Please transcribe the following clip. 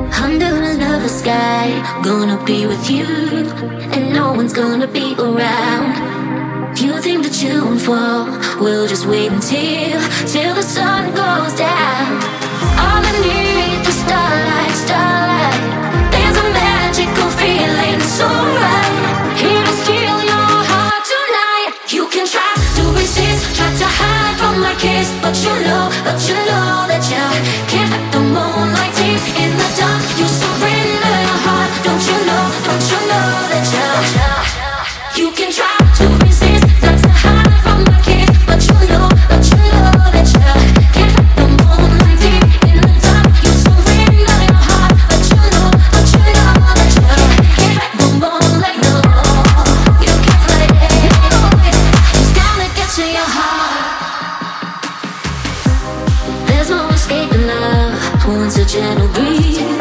Under another sky, gonna be with you, and no one's gonna be around. You think that you won't fall, we'll just wait till the sun goes down. All I need is starlight, starlight. There's a magical feeling so right. Here to steal your heart tonight. You can try to resist, try to hide from my kiss, but you know that you can't fight the moonlight deep in the dark. You surrender your heart, don't you know that you can try to resist, not to hide from my kiss, but you know that you can't fight the moonlight deep in the dark. You surrender your heart, but you know that you can't fight the moonlight. No, you can't fight it. It's gonna get to your heart. There's no escaping love once a gentle breeze.